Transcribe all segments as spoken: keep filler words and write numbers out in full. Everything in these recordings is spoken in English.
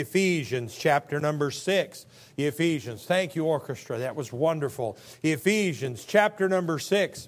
Ephesians chapter number six. Ephesians. Thank you, orchestra. That was wonderful. Ephesians chapter number six.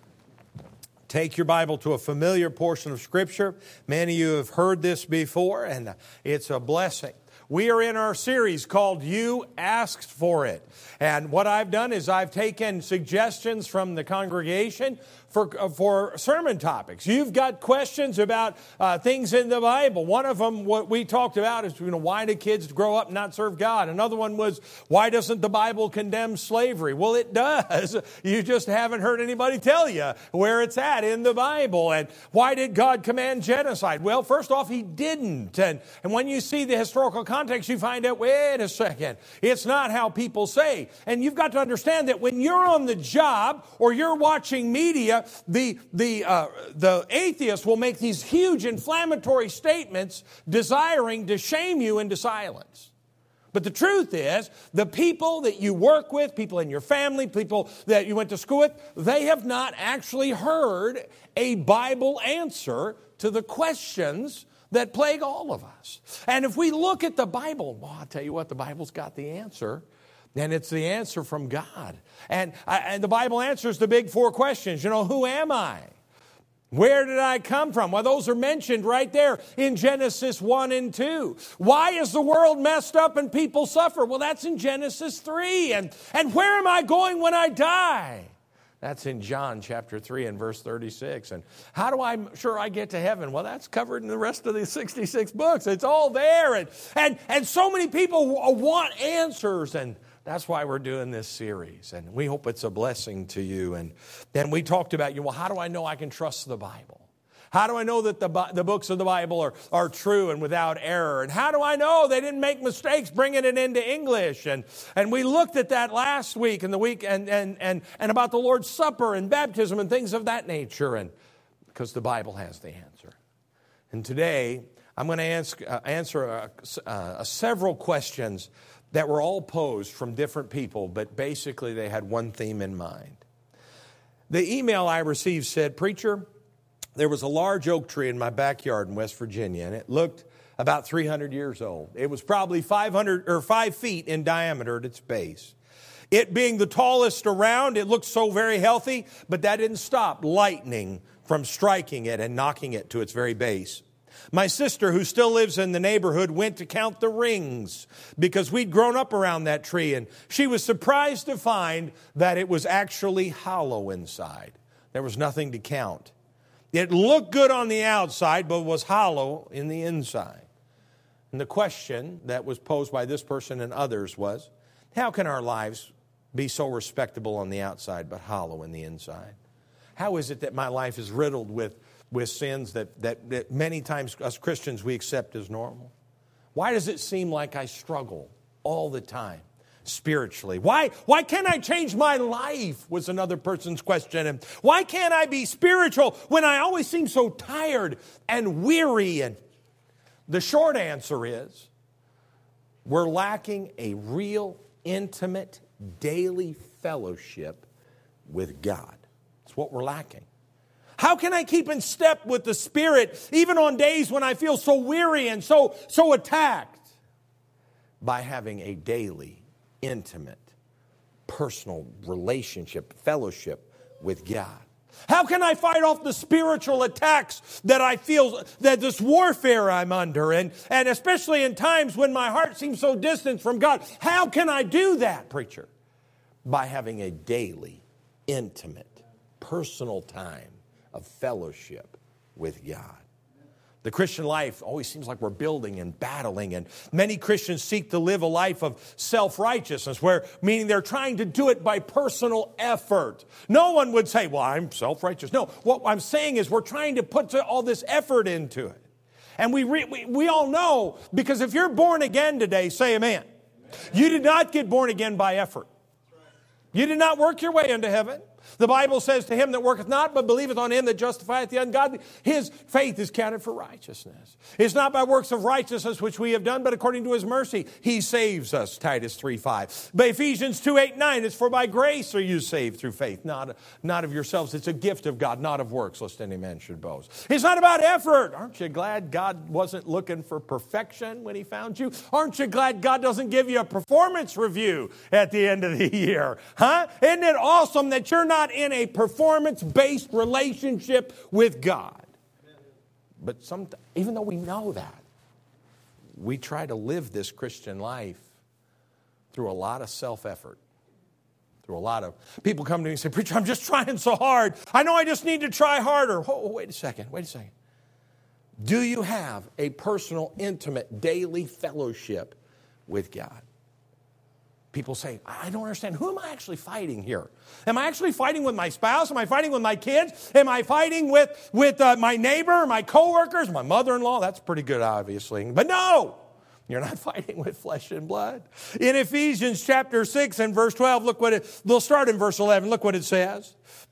Take your Bible to a familiar portion of Scripture. Many of you have heard this before, and it's a blessing. We are in our series called You Asked For It. And what I've done is I've taken suggestions from the congregation for, for sermon topics. You've got questions about uh, things in the Bible. One of them, what we talked about is, you know, why do kids grow up and not serve God? Another one was, why doesn't the Bible condemn slavery? Well, it does. You just haven't heard anybody tell you where it's at in the Bible. And why did God command genocide? Well, first off, He didn't. And, and when you see the historical context, you find out, wait a second, it's not how people say. And you've got to understand that when you're on the job or you're watching media, the the uh, the atheist will make these huge inflammatory statements desiring to shame you into silence. But the truth is, the people that you work with, people in your family, people that you went to school with, they have not actually heard a Bible answer to the questions that plague all of us. And if we look at the Bible, well, I'll tell you what, the Bible's got the answer. And it's the answer from God. And, and the Bible answers the big four questions. You know, who am I? Where did I come from? Well, those are mentioned right there in Genesis one and two. Why is the world messed up and people suffer? Well, that's in Genesis three. And, and where am I going when I die? That's in John chapter three and verse thirty-six. And how do I sure I get to heaven? Well, that's covered in the rest of the sixty-six books. It's all there. And, and, and so many people want answers, and that's why we're doing this series, and we hope it's a blessing to you. And then we talked about, you know, well, how do I know I can trust the Bible? How do I know that the, the books of the Bible are, are true and without error? And how do I know they didn't make mistakes bringing it into English? And, and we looked at that last week and the week and, and, and, and about the Lord's Supper and baptism and things of that nature, and because the Bible has the answer. And today I'm going to ask, uh, answer uh, uh, several questions that were all posed from different people, but basically they had one theme in mind. The email I received said, "Preacher, there was a large oak tree in my backyard in West Virginia, and it looked about three hundred years old. It was probably five hundred or five feet in diameter at its base. It being the tallest around, it looked so very healthy, but that didn't stop lightning from striking it and knocking it to its very base. My sister, who still lives in the neighborhood, went to count the rings because we'd grown up around that tree, and she was surprised to find that it was actually hollow inside. There was nothing to count. It looked good on the outside, but was hollow in the inside." And the question that was posed by this person and others was, how can our lives be so respectable on the outside but hollow in the inside? How is it that my life is riddled with with sins that, that, that many times us Christians we accept as normal? Why does it seem like I struggle all the time spiritually? Why, why can't I change my life, was another person's question. And why can't I be spiritual when I always seem so tired and weary? And the short answer is, we're lacking a real, intimate, daily fellowship with God. That's what we're lacking. How can I keep in step with the Spirit even on days when I feel so weary and so, so attacked? By having a daily, intimate, personal relationship, fellowship with God. How can I fight off the spiritual attacks that I feel, that this warfare I'm under, and, and especially in times when my heart seems so distant from God? How can I do that, preacher? By having a daily, intimate, personal time of fellowship with God. The Christian life always seems like we're building and battling, and many Christians seek to live a life of self-righteousness, where meaning they're trying to do it by personal effort. No one would say, well, I'm self-righteous. No, what I'm saying is we're trying to put all this effort into it. And we, re, we, we all know, because if you're born again today, say amen. You did not get born again by effort. You did not work your way into heaven. The Bible says, to him that worketh not, but believeth on him that justifieth the ungodly, his faith is counted for righteousness. It's not by works of righteousness which we have done, but according to his mercy, he saves us, Titus three five. But Ephesians two eight nine, it's for by grace are you saved through faith, not, not of yourselves. It's a gift of God, not of works, lest any man should boast. It's not about effort. Aren't you glad God wasn't looking for perfection when he found you? Aren't you glad God doesn't give you a performance review at the end of the year? Huh? Isn't it awesome that you're not in a performance-based relationship with God? But some, even though we know that, we try to live this Christian life through a lot of self-effort. Through a lot of people come to me and say, preacher, I'm just trying so hard. I know I just need to try harder. Oh, wait a second, wait a second. Do you have a personal, intimate, daily fellowship with God? People say, I don't understand. Who am I actually fighting here? Am I actually fighting with my spouse? Am I fighting with my kids? Am I fighting with, with uh, my neighbor, my coworkers, my mother-in-law? That's pretty good, obviously. But no, you're not fighting with flesh and blood. In Ephesians chapter six and verse twelve, look what it, we'll start in verse eleven. Look what it says.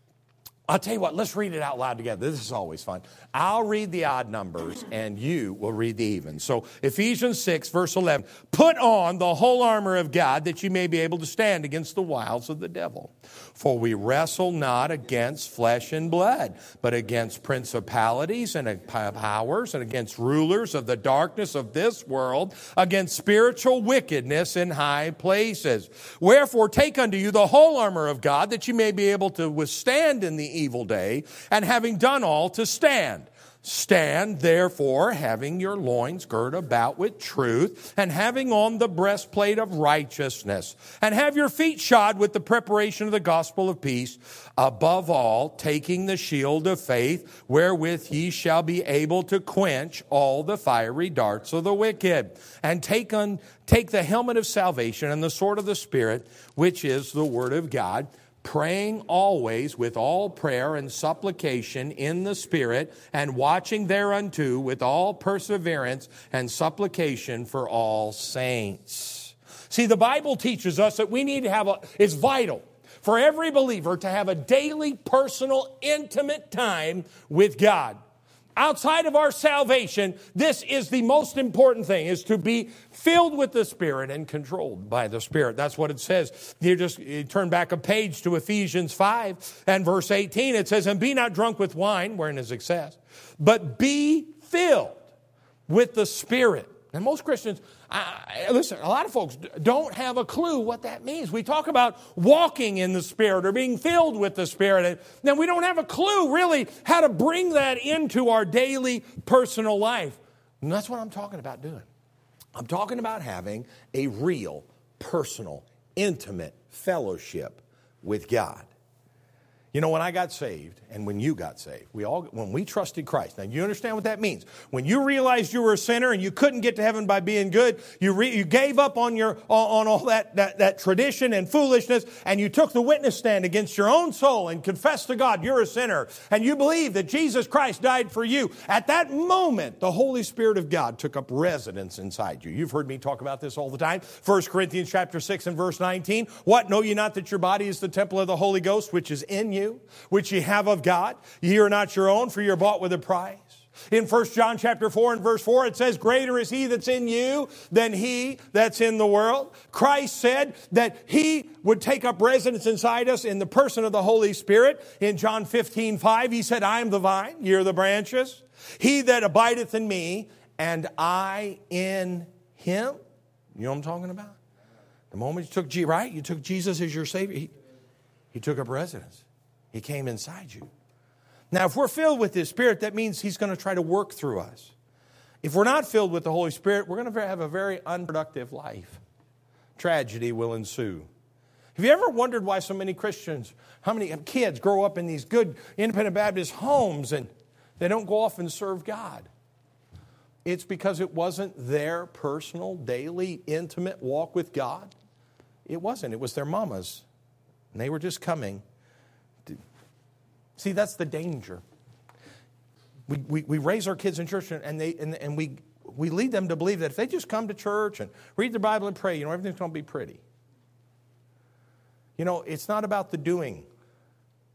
I'll tell you what, let's read it out loud together. This is always fun. I'll read the odd numbers and you will read the even. So Ephesians six, verse eleven. Put on the whole armor of God that you may be able to stand against the wiles of the devil. For we wrestle not against flesh and blood, but against principalities and powers and against rulers of the darkness of this world, against spiritual wickedness in high places. Wherefore take unto you the whole armor of God that you may be able to withstand in the evil day, and having done all, to stand. Stand, therefore, having your loins girt about with truth, and having on the breastplate of righteousness, and have your feet shod with the preparation of the gospel of peace. Above all, taking the shield of faith, wherewith ye shall be able to quench all the fiery darts of the wicked. And take on, take the helmet of salvation and the sword of the Spirit, which is the word of God, praying always with all prayer and supplication in the Spirit, and watching thereunto with all perseverance and supplication for all saints. See, the Bible teaches us that we need to have a, it's vital for every believer to have a daily, personal, intimate time with God. Outside of our salvation, this is the most important thing, is to be filled with the Spirit and controlled by the Spirit. That's what it says. You just you turn back a page to Ephesians five and verse eighteen. It says, and be not drunk with wine, wherein is excess, but be filled with the Spirit. And most Christians, I, listen, a lot of folks don't have a clue what that means. We talk about walking in the Spirit or being filled with the Spirit, and then we don't have a clue really how to bring that into our daily personal life. And that's what I'm talking about doing. I'm talking about having a real, personal, intimate fellowship with God. You know, when I got saved and when you got saved, we all, when we trusted Christ. Now, you understand what that means. When you realized you were a sinner and you couldn't get to heaven by being good, you re, you gave up on your on all that, that, that tradition and foolishness, and you took the witness stand against your own soul and confessed to God you're a sinner, and you believe that Jesus Christ died for you. At that moment, the Holy Spirit of God took up residence inside you. You've heard me talk about this all the time. First Corinthians chapter six and verse nineteen. What, know ye not that your body is the temple of the Holy Ghost, which is in you, which ye have of God? Ye are not your own, for ye are bought with a price. In First John chapter four and verse four, it says, greater is he that's in you than he that's in the world. Christ said that he would take up residence inside us in the person of the Holy Spirit. In John fifteen five, he said, I am the vine, ye are the branches. He that abideth in me, and I in him. You know what I'm talking about? The moment you took Jesus, right? You took Jesus as your Savior. He, he took up residence. He came inside you. Now, if we're filled with His Spirit, that means He's going to try to work through us. If we're not filled with the Holy Spirit, we're going to have a very unproductive life. Tragedy will ensue. Have you ever wondered why so many Christians, how many kids grow up in these good independent Baptist homes and they don't go off and serve God? It's because it wasn't their personal, daily, intimate walk with God. It wasn't. It was their mama's. And they were just coming. See, that's the danger. We, we, we raise our kids in church and, they, and, and we, we lead them to believe that if they just come to church and read the Bible and pray, you know, everything's going to be pretty. You know, it's not about the doing.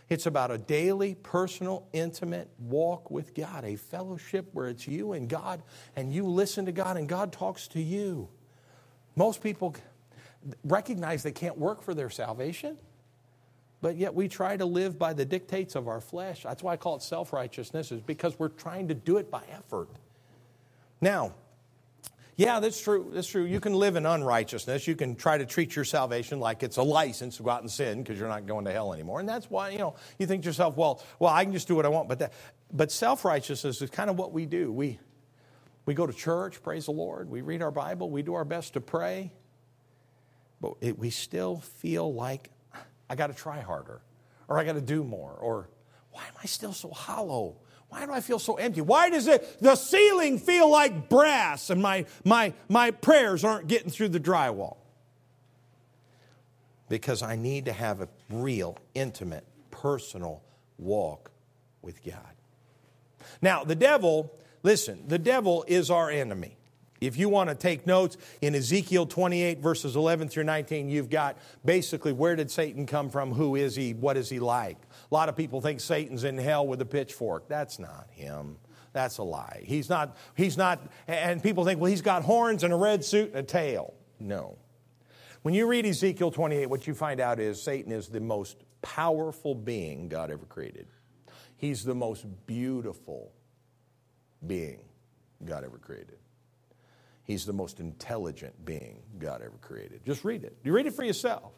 It's about a daily, personal, intimate walk with God, a fellowship where it's you and God, and you listen to God and God talks to you. Most people recognize they can't work for their salvation, but yet we try to live by the dictates of our flesh. That's why I call it self-righteousness, is because we're trying to do it by effort. Now, yeah, that's true. That's true. You can live in unrighteousness. You can try to treat your salvation like it's a license to go out and sin because you're not going to hell anymore. And that's why, you know, you think to yourself, well, well, I can just do what I want. But that, but self-righteousness is kind of what we do. We we go to church, praise the Lord. We read our Bible. We do our best to pray. But it, we still feel like I got to try harder, or I got to do more, or why am I still so hollow? Why do I feel so empty? Why does it, the ceiling feel like brass and my, my, my prayers aren't getting through the drywall? Because I need to have a real, intimate, personal walk with God. Now, the devil, listen, the devil is our enemy. If you want to take notes, in Ezekiel twenty-eight, verses eleven through nineteen, you've got basically where did Satan come from, who is he, what is he like? A lot of people think Satan's in hell with a pitchfork. That's not him. That's a lie. He's not, he's not, and people think, well, he's got horns and a red suit and a tail. No. When you read Ezekiel twenty-eight, what you find out is Satan is the most powerful being God ever created. He's the most beautiful being God ever created. He's the most intelligent being God ever created. Just read it. You read it for yourself.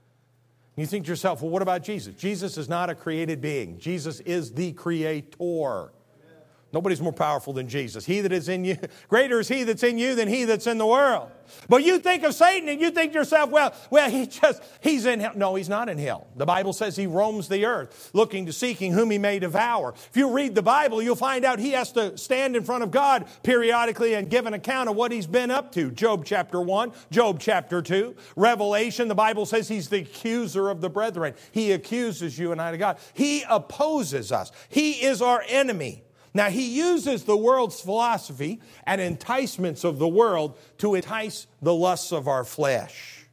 You think to yourself, well, what about Jesus? Jesus is not a created being. Jesus is the creator. Nobody's more powerful than Jesus. He that is in you, greater is he that's in you than he that's in the world. But you think of Satan and you think to yourself, well, well, he just, he's in hell. No, he's not in hell. The Bible says he roams the earth, looking to seeking whom he may devour. If you read the Bible, you'll find out he has to stand in front of God periodically and give an account of what he's been up to. Job chapter one, Job chapter two, Revelation, the Bible says he's the accuser of the brethren. He accuses you and I to God. He opposes us. He is our enemy. Now, he uses the world's philosophy and enticements of the world to entice the lusts of our flesh.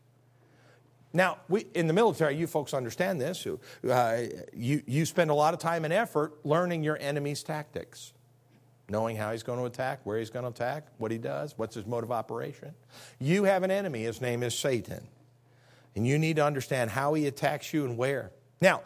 Now, we, in the military, you folks understand this. Uh, you, you spend a lot of time and effort learning your enemy's tactics, knowing how he's going to attack, where he's going to attack, what he does, what's his mode of operation. You have an enemy. His name is Satan. And you need to understand how he attacks you and where. Now,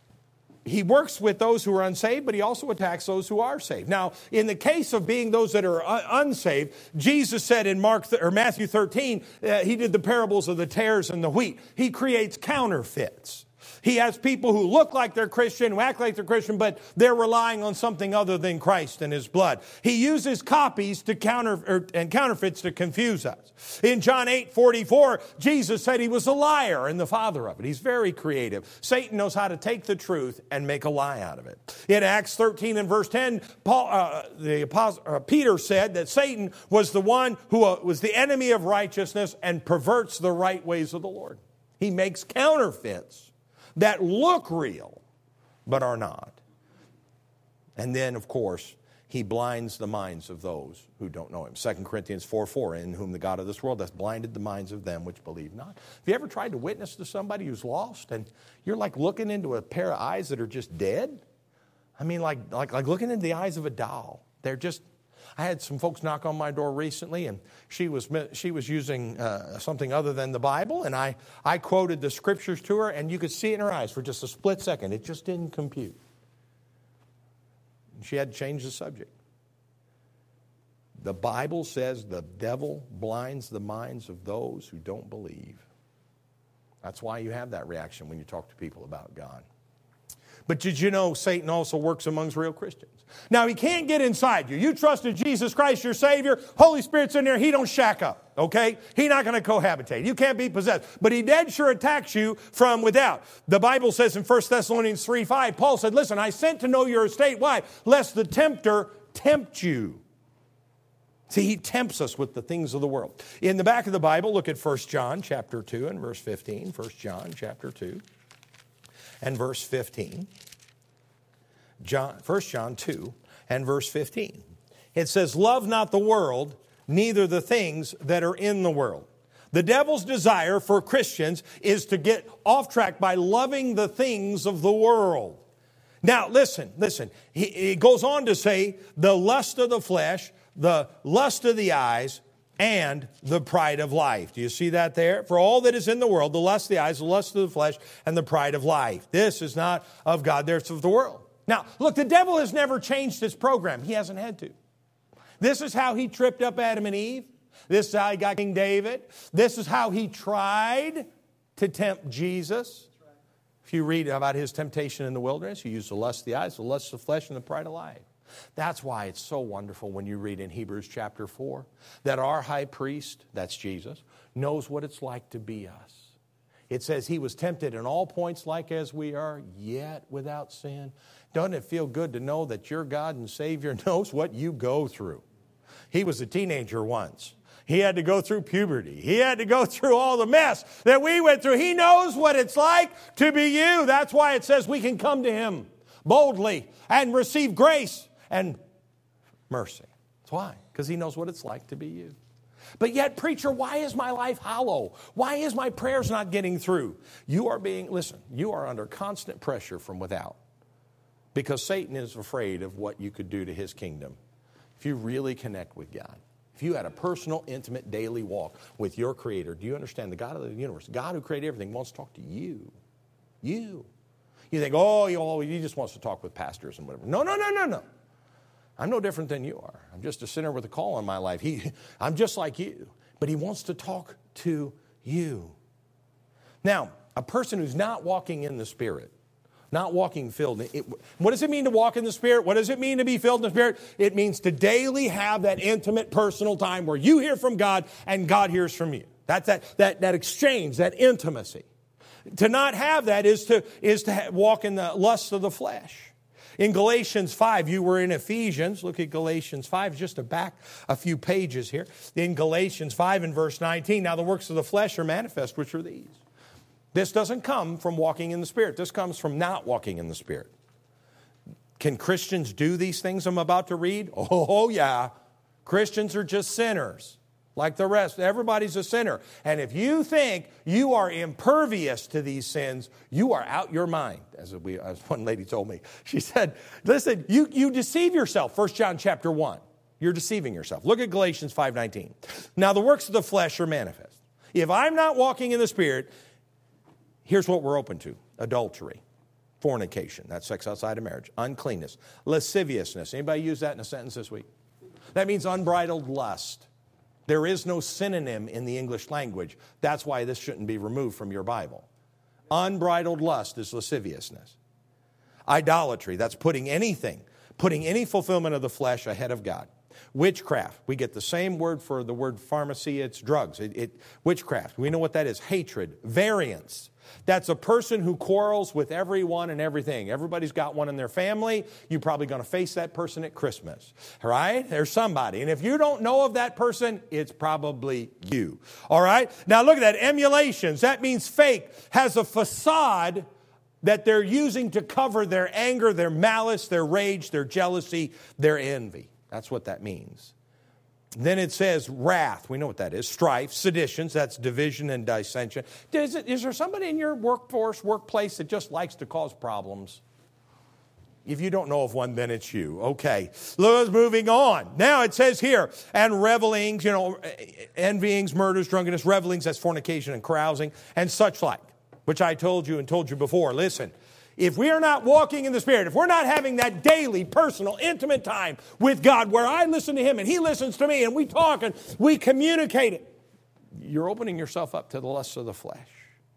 he works with those who are unsaved, but he also attacks those who are saved. Now, in the case of being those that are unsaved, Jesus said in Mark or Matthew thirteen, uh, he did the parables of the tares and the wheat. He creates counterfeits. He has people who look like they're Christian, who act like they're Christian, but they're relying on something other than Christ and his blood. He uses copies to counter or, and counterfeits to confuse us. In John eight forty-four, Jesus said he was a liar and the father of it. He's very creative. Satan knows how to take the truth and make a lie out of it. In Acts thirteen and verse ten, Paul, uh, the apostle, uh, Peter said that Satan was the one who uh, was the enemy of righteousness and perverts the right ways of the Lord. He makes counterfeits that look real, but are not. And then, of course, he blinds the minds of those who don't know him. Second Corinthians four four, in whom the God of this world hath blinded the minds of them which believe not. Have you ever tried to witness to somebody who's lost and you're like looking into a pair of eyes that are just dead? I mean, like, like, like looking into the eyes of a doll. They're just... I had some folks knock on my door recently, and she was she was using uh, something other than the Bible, and I, I quoted the scriptures to her, and you could see it in her eyes for just a split second. It just didn't compute. She had to change the subject. The Bible says the devil blinds the minds of those who don't believe. That's why you have that reaction when you talk to people about God. But did you know Satan also works amongst real Christians? Now, he can't get inside you. You trusted Jesus Christ, your Savior. Holy Spirit's in there. He don't shack up, okay? He's not going to cohabitate. You can't be possessed. But he dead sure attacks you from without. The Bible says in First Thessalonians three five, Paul said, listen, I sent to know your estate. Why? Lest the tempter tempt you. See, he tempts us with the things of the world. In the back of the Bible, look at First John chapter two and verse fifteen. First John chapter two. And verse fifteen, John, First John two and verse fifteen. It says, love not the world, neither the things that are in the world. The devil's desire for Christians is to get off track by loving the things of the world. Now, listen, listen. He, he goes on to say, the lust of the flesh, the lust of the eyes, and the pride of life. Do you see that there? For all that is in the world, the lust of the eyes, the lust of the flesh, and the pride of life. This is not of God, this is of the world. Now, look, the devil has never changed his program. He hasn't had to. This is how he tripped up Adam and Eve. This is how he got King David. This is how he tried to tempt Jesus. If you read about his temptation in the wilderness, he used the lust of the eyes, the lust of the flesh, and the pride of life. That's why it's so wonderful when you read in Hebrews chapter four that our high priest, that's Jesus, knows what it's like to be us. It says he was tempted in all points like as we are, yet without sin. Doesn't it feel good to know that your God and Savior knows what you go through? He was a teenager once. He had to go through puberty. He had to go through all the mess that we went through. He knows what it's like to be you. That's why it says we can come to him boldly and receive grace and mercy. That's why. Because he knows what it's like to be you. But yet, preacher, why is my life hollow? Why is my prayers not getting through? You are being, listen, you are under constant pressure from without. Because Satan is afraid of what you could do to his kingdom if you really connect with God. If you had a personal, intimate, daily walk with your Creator, do you understand the God of the universe, God who created everything, wants to talk to you? You. You think, oh, he just wants to talk with pastors and whatever. No, no, no, no, no. I'm no different than you are. I'm just a sinner with a call on my life. He, I'm just like you. But he wants to talk to you. Now, a person who's not walking in the Spirit, not walking filled. It, what does it mean to walk in the Spirit? What does it mean to be filled in the Spirit? It means to daily have that intimate personal time where you hear from God and God hears from you. That's that, that, that exchange, that intimacy. To not have that is to, is to ha- walk in the lust of the flesh. In Galatians five, you were in Ephesians. Look at Galatians five, just to back a few pages here. In Galatians five and verse nineteen, now the works of the flesh are manifest, which are these. This doesn't come from walking in the Spirit. This comes from not walking in the Spirit. Can Christians do these things I'm about to read? Oh, yeah. Christians are just sinners like the rest. Everybody's a sinner. And if you think you are impervious to these sins, you are out your mind. As, we, as one lady told me. She said, listen, you, you deceive yourself. First John chapter one. You're deceiving yourself. Look at Galatians five nineteen. Now the works of the flesh are manifest. If I'm not walking in the Spirit, here's what we're open to. Adultery, fornication, that's sex outside of marriage, uncleanness, lasciviousness. Anybody use that in a sentence this week? That means unbridled lust. There is no synonym in the English language. That's why this shouldn't be removed from your Bible. Unbridled lust is lasciviousness. Idolatry, that's putting anything, putting any fulfillment of the flesh ahead of God. Witchcraft, we get the same word for the word pharmacy, it's drugs. It, it, witchcraft, we know what that is. Hatred, variance. That's a person who quarrels with everyone and everything. Everybody's got one in their family. You're probably going to face that person at Christmas, right? There's somebody. And if you don't know of that person, it's probably you, all right? Now look at that. Emulations, that means fake, has a facade that they're using to cover their anger, their malice, their rage, their jealousy, their envy. That's what that means. Then it says wrath. We know what that is. Strife, seditions, that's division and dissension. Is, it, is there somebody in your workforce, workplace that just likes to cause problems? If you don't know of one, then it's you. Okay, let's moving on. Now it says here, and revelings, you know, envyings, murders, drunkenness, revelings, that's fornication and carousing, and such like, which I told you and told you before. Listen. If we are not walking in the Spirit, if we're not having that daily, personal, intimate time with God where I listen to Him and He listens to me and we talk and we communicate it, you're opening yourself up to the lusts of the flesh.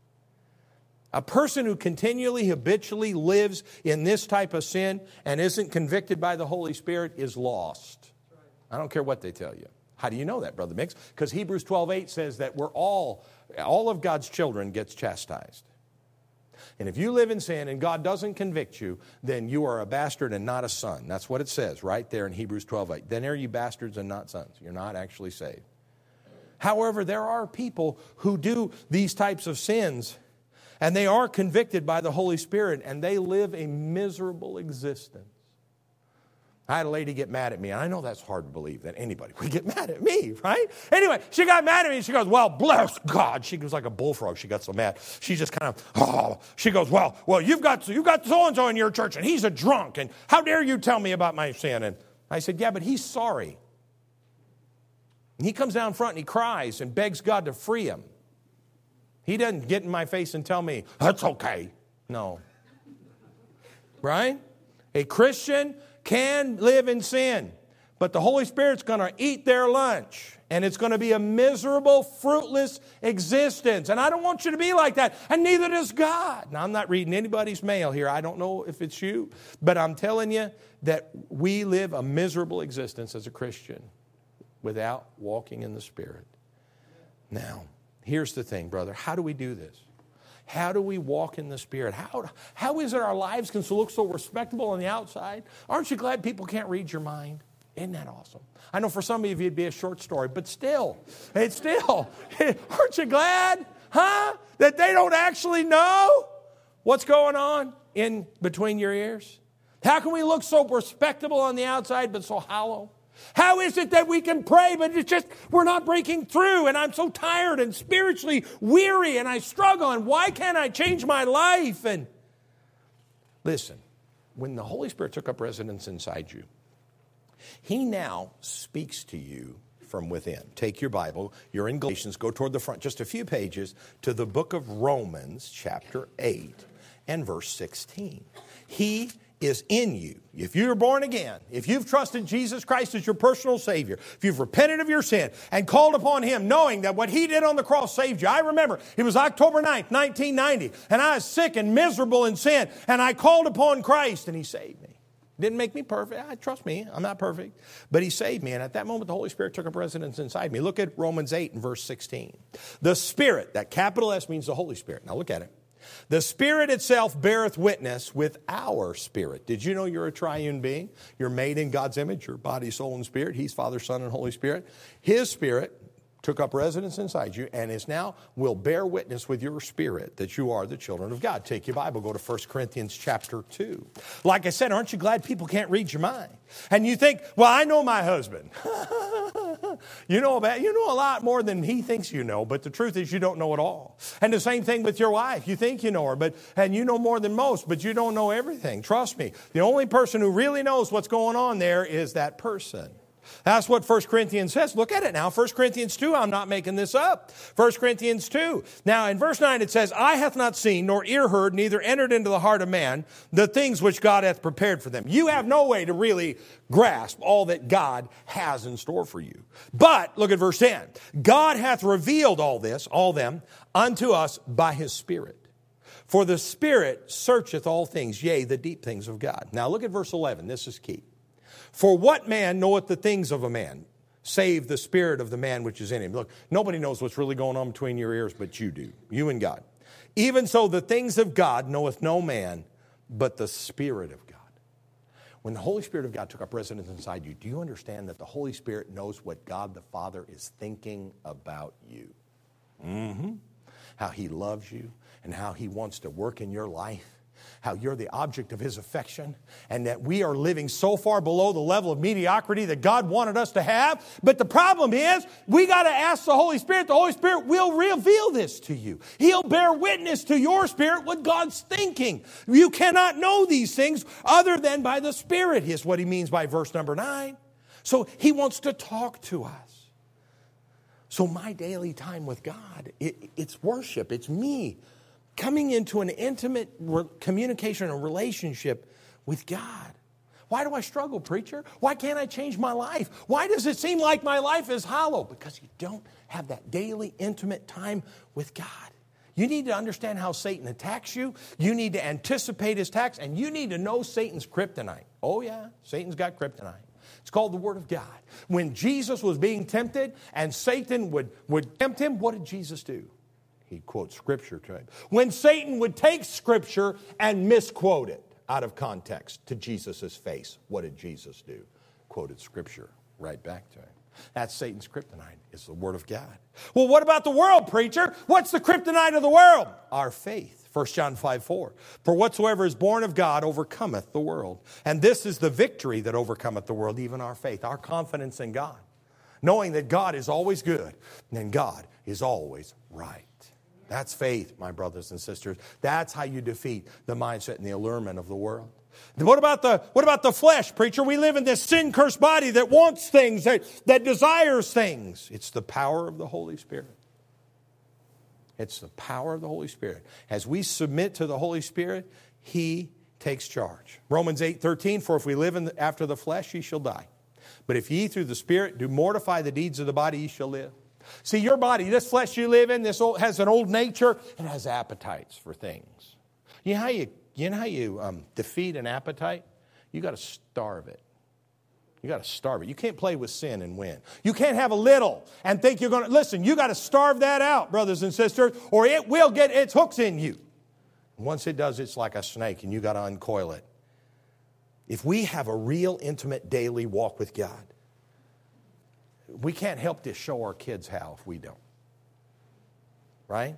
A person who continually, habitually lives in this type of sin and isn't convicted by the Holy Spirit is lost. I don't care what they tell you. How do you know that, Brother Mix? Because Hebrews twelve eight says that we're all, all of God's children gets chastised. And if you live in sin and God doesn't convict you, then you are a bastard and not a son. That's what it says right there in Hebrews twelve eight. Then are you bastards and not sons. You're not actually saved. However, there are people who do these types of sins, and they are convicted by the Holy Spirit, and they live a miserable existence. I had a lady get mad at me, and I know that's hard to believe that anybody would get mad at me, right? Anyway, she got mad at me, and she goes, well, bless God. She was like a bullfrog. She got so mad. She just kind of, oh, she goes, well, well, you've got, you've got so-and-so in your church, and he's a drunk, and how dare you tell me about my sin? And I said, yeah, but he's sorry. And he comes down front, and he cries and begs God to free him. He doesn't get in my face and tell me, that's okay. No. Right? A Christian can live in sin, but the Holy Spirit's going to eat their lunch, and it's going to be a miserable, fruitless existence. And I don't want you to be like that, and neither does God. Now, I'm not reading anybody's mail here. I don't know if it's you, but I'm telling you that we live a miserable existence as a Christian without walking in the Spirit. Now, here's the thing, brother. How do we do this? How do we walk in the Spirit? How, how is it our lives can look so respectable on the outside? Aren't you glad people can't read your mind? Isn't that awesome? I know for some of you it'd be a short story, but still, it's still, aren't you glad, huh, that they don't actually know what's going on in between your ears? How can we look so respectable on the outside but so hollow? How is it that we can pray, but it's just, we're not breaking through, and I'm so tired and spiritually weary, and I struggle, and why can't I change my life? And listen, when the Holy Spirit took up residence inside you, He now speaks to you from within. Take your Bible, you're in Galatians, go toward the front just a few pages to the book of Romans, chapter eight and verse sixteen. He is in you. If you're born again, if you've trusted Jesus Christ as your personal Savior, if you've repented of your sin and called upon Him, knowing that what He did on the cross saved you. I remember it was October ninth, nineteen ninety, and I was sick and miserable in sin, and I called upon Christ, and He saved me. Didn't make me perfect. I trust me, I'm not perfect. But He saved me, and at that moment, the Holy Spirit took up residence inside me. Look at Romans eight and verse sixteen. The Spirit, that capital S means the Holy Spirit. Now look at it. The Spirit itself beareth witness with our spirit. Did you know you're a triune being? You're made in God's image, your body, soul, and spirit. He's Father, Son, and Holy Spirit. His Spirit took up residence inside you and is now will bear witness with your spirit that you are the children of God. Take your Bible, go to First Corinthians chapter two. Like I said, aren't you glad people can't read your mind? And you think, well, I know my husband. You know about, you know a lot more than he thinks you know, but the truth is you don't know it all. And the same thing with your wife. You think you know her, but and you know more than most, but you don't know everything. Trust me. The only person who really knows what's going on there is that person. That's what First Corinthians says. Look at it now. First Corinthians two, I'm not making this up. First Corinthians two. Now in verse nine it says, eye hath not seen, nor ear heard, neither entered into the heart of man, the things which God hath prepared for them. You have no way to really grasp all that God has in store for you. But, look at verse ten. God hath revealed all this, all them, unto us by His Spirit. For the Spirit searcheth all things, yea, the deep things of God. Now look at verse eleven. This is key. For what man knoweth the things of a man, save the spirit of the man which is in him? Look, nobody knows what's really going on between your ears but you do, you and God. Even so, the things of God knoweth no man but the Spirit of God. When the Holy Spirit of God took up residence inside you, do you understand that the Holy Spirit knows what God the Father is thinking about you? Mm-hmm. How He loves you and how He wants to work in your life. How you're the object of His affection, and that we are living so far below the level of mediocrity that God wanted us to have. But the problem is, we got to ask the Holy Spirit. The Holy Spirit will reveal this to you. He'll bear witness to your spirit what God's thinking. You cannot know these things other than by the Spirit, is what He means by verse number nine. So He wants to talk to us. So my daily time with God, it, it's worship. It's me coming into an intimate re- communication and relationship with God. Why do I struggle, preacher? Why can't I change my life? Why does it seem like my life is hollow? Because you don't have that daily intimate time with God. You need to understand how Satan attacks you. You need to anticipate his attacks, and you need to know Satan's kryptonite. Oh yeah, Satan's got kryptonite. It's called the Word of God. When Jesus was being tempted and Satan would, would tempt him, what did Jesus do? He'd quote Scripture to him. When Satan would take Scripture and misquote it out of context to Jesus' face, what did Jesus do? Quoted Scripture right back to him. That's Satan's kryptonite. It's the Word of God. Well, what about the world, preacher? What's the kryptonite of the world? Our faith. First John five four. For whatsoever is born of God overcometh the world. And this is the victory that overcometh the world, even our faith, our confidence in God. Knowing that God is always good and God is always right. That's faith, my brothers and sisters. That's how you defeat the mindset and the allurement of the world. What about the, what about the flesh, preacher? We live in this sin-cursed body that wants things, that, that desires things. It's the power of the Holy Spirit. It's the power of the Holy Spirit. As we submit to the Holy Spirit, He takes charge. Romans eight thirteen, for if we live in the, after the flesh, ye shall die. But if ye through the Spirit do mortify the deeds of the body, ye shall live. See, your body, this flesh you live in, this old, has an old nature. It has appetites for things. You know how you, you, know how you um, defeat an appetite? You got to starve it. You got to starve it. You can't play with sin and win. You can't have a little and think you're going to... Listen, you got to starve that out, brothers and sisters, or it will get its hooks in you. And once it does, it's like a snake, and you got to uncoil it. If we have a real, intimate, daily walk with God, we can't help to show our kids how if we don't. Right?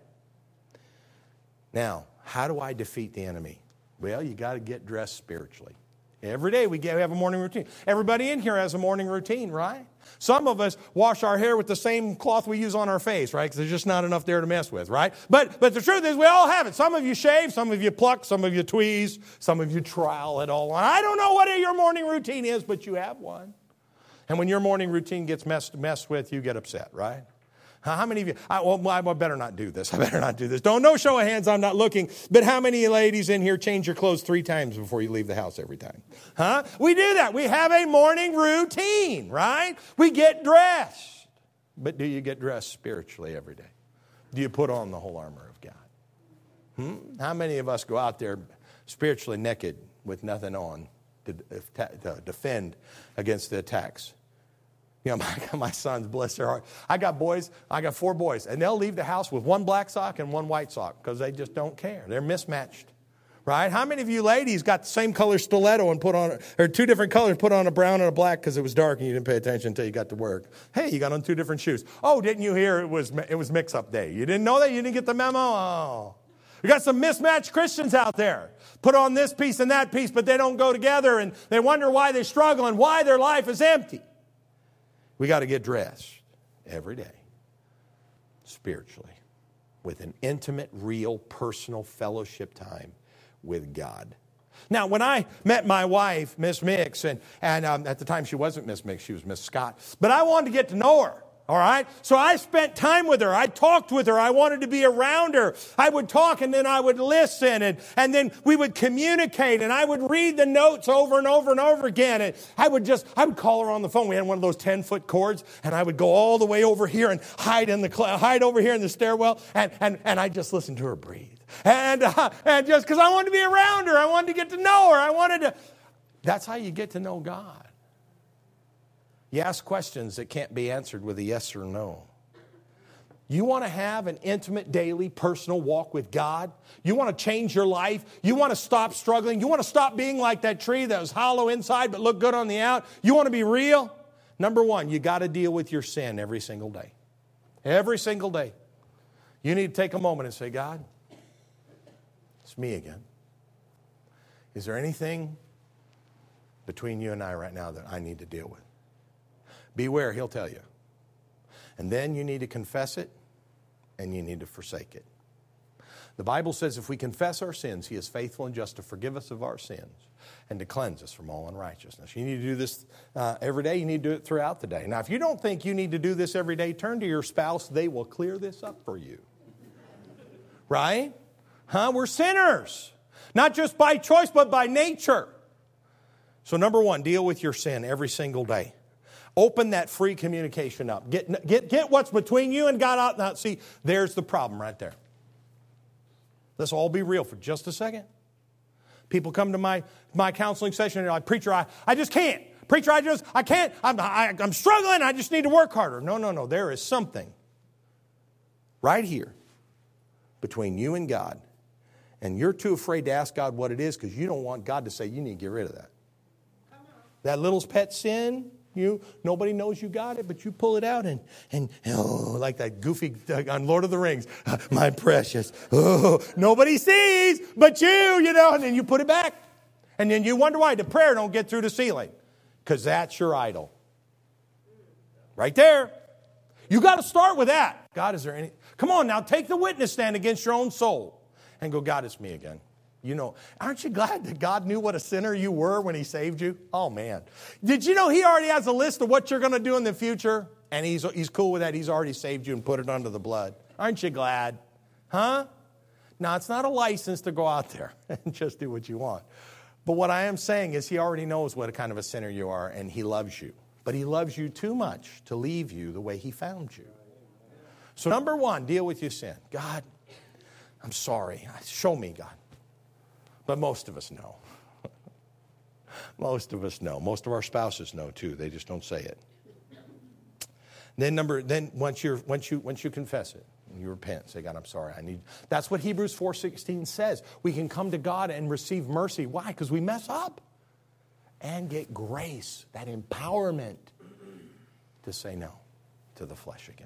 Now, how do I defeat the enemy? Well, you got to get dressed spiritually. Every day we have a morning routine. Everybody in here has a morning routine, right? Some of us wash our hair with the same cloth we use on our face, right? Because there's just not enough there to mess with, right? But but the truth is we all have it. Some of you shave, some of you pluck, some of you tweeze, some of you trowel it all on. I don't know what your morning routine is, but you have one. And when your morning routine gets messed, messed with, you get upset, right? How many of you, I, well, I better not do this. I better not do this. Don't, no show of hands, I'm not looking. But how many ladies in here change your clothes three times before you leave the house every time? Huh? We do that. We have a morning routine, right? We get dressed. But do you get dressed spiritually every day? Do you put on the whole armor of God? Hmm? How many of us go out there spiritually naked with nothing on to, to defend against the attacks? You know, my, my sons, bless their heart. I got boys, I got four boys, and they'll leave the house with one black sock and one white sock because they just don't care. They're mismatched, right? How many of you ladies got the same color stiletto and put on, or two different colors, put on a brown and a black because it was dark and you didn't pay attention until you got to work? Hey, you got on two different shoes. Oh, didn't you hear it was it was mix-up day? You didn't know that? You didn't get the memo? Oh. We got some mismatched Christians out there. Put on this piece and that piece, but they don't go together, and they wonder why they struggle and why their life is empty. We got to get dressed every day, spiritually, with an intimate, real, personal fellowship time with God. Now, when I met my wife, Miss Mix, and, and um, at the time she wasn't Miss Mix, she was Miss Scott, but I wanted to get to know her. All right? So I spent time with her. I talked with her. I wanted to be around her. I would talk and then I would listen, and, and then we would communicate, and I would read the notes over and over and over again. And I would just, I would call her on the phone. We had one of those ten-foot cords, and I would go all the way over here and hide in the cl- hide over here in the stairwell, and, and, and I'd just listen to her breathe. And, uh, and just because I wanted to be around her, I wanted to get to know her. I wanted to. That's how you get to know God. You ask questions that can't be answered with a yes or no. You want to have an intimate, daily, personal walk with God? You want to change your life? You want to stop struggling? You want to stop being like that tree that was hollow inside but looked good on the out? You want to be real? Number one, you got to deal with your sin every single day. Every single day. You need to take a moment and say, God, it's me again. Is there anything between you and I right now that I need to deal with? Beware, he'll tell you. And then you need to confess it, and you need to forsake it. The Bible says if we confess our sins, he is faithful and just to forgive us of our sins and to cleanse us from all unrighteousness. You need to do this uh, every day. You need to do it throughout the day. Now, if you don't think you need to do this every day, turn to your spouse. They will clear this up for you. Right? Huh? We're sinners. Not just by choice, but by nature. So number one, deal with your sin every single day. Open that free communication up. Get, get, get what's between you and God out. Now, see, there's the problem right there. Let's all be real for just a second. People come to my, my counseling session and they're like, preacher, I, I just can't. Preacher, I just, I can't. I'm, I, I'm struggling. I just need to work harder. No, no, no. There is something right here between you and God. And you're too afraid to ask God what it is because you don't want God to say you need to get rid of that. That little pet sin You, nobody knows you got it, but you pull it out and, and oh, like that goofy on Lord of the Rings. My precious. Oh, nobody sees but you, you know, and then you put it back. And then you wonder why the prayer don't get through the ceiling. Because that's your idol. Right there. You got to start with that. God, is there any... Come on now, take the witness stand against your own soul. And go, God, it's me again. You know, aren't you glad that God knew what a sinner you were when He saved you? Oh, man. Did you know He already has a list of what you're going to do in the future? And he's, he's cool with that. He's already saved you and put it under the blood. Aren't you glad? Huh? Now, it's not a license to go out there and just do what you want. But what I am saying is He already knows what kind of a sinner you are, and He loves you. But He loves you too much to leave you the way He found you. So number one, deal with your sin. God, I'm sorry. Show me, God. But most of us know. Most of us know. Most of our spouses know too. They just don't say it. Then number then once you're once you once you confess it and you repent, say, God, I'm sorry. I need that's what Hebrews four sixteen says. We can come to God and receive mercy. Why? Because we mess up. And get grace, that empowerment to say no to the flesh again.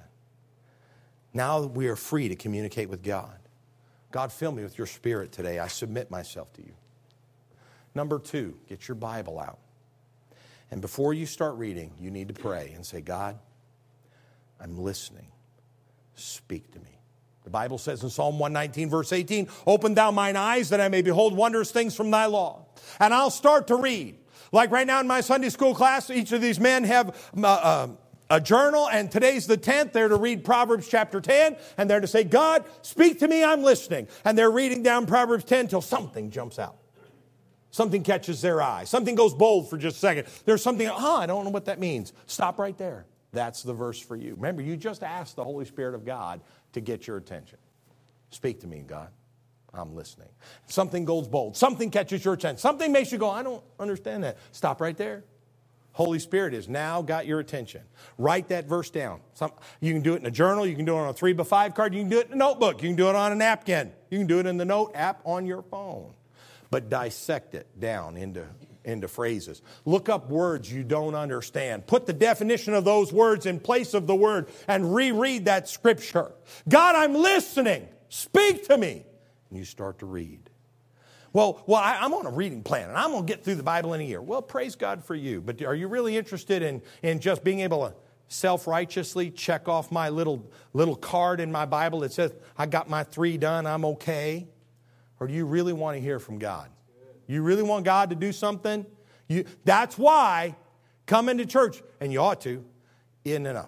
Now we are free to communicate with God. God, fill me with your Spirit today. I submit myself to you. Number two, get your Bible out. And before you start reading, you need to pray and say, God, I'm listening. Speak to me. The Bible says in Psalm one nineteen, verse eighteen, open thou mine eyes that I may behold wondrous things from thy law. And I'll start to read. Like right now in my Sunday school class, each of these men have uh, uh, a journal, and today's the tenth. They're to read Proverbs chapter ten, and they're to say, God, speak to me, I'm listening. And they're reading down Proverbs ten till something jumps out. Something catches their eye. Something goes bold for just a second. There's something, oh, I don't know what that means. Stop right there. That's the verse for you. Remember, you just asked the Holy Spirit of God to get your attention. Speak to me, God. I'm listening. Something goes bold. Something catches your attention. Something makes you go, I don't understand that. Stop right there. Holy Spirit has now got your attention. Write that verse down. Some, you can do it in a journal. You can do it on a three by five card. You can do it in a notebook. You can do it on a napkin. You can do it in the note app on your phone. But dissect it down into, into phrases. Look up words you don't understand. Put the definition of those words in place of the word and reread that scripture. God, I'm listening. Speak to me. And you start to read. Well, well, I, I'm on a reading plan, and I'm going to get through the Bible in a year. Well, praise God for you. But are you really interested in, in just being able to self-righteously check off my little, little card in my Bible that says, I got my three done, I'm okay? Or do you really want to hear from God? You really want God to do something? You, that's why coming to church, and you ought to, isn't enough.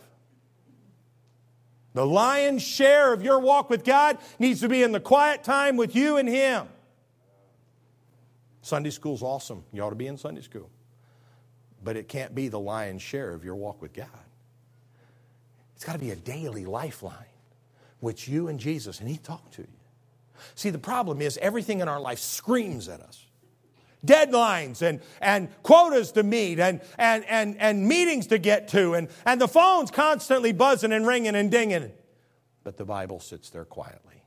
The lion's share of your walk with God needs to be in the quiet time with you and Him. Sunday school's awesome. You ought to be in Sunday school. But it can't be the lion's share of your walk with God. It's got to be a daily lifeline, which you and Jesus, and He talked to you. See, the problem is everything in our life screams at us. Deadlines and, and quotas to meet and, and, and, and meetings to get to. And, and the phone's constantly buzzing and ringing and dinging. But the Bible sits there quietly.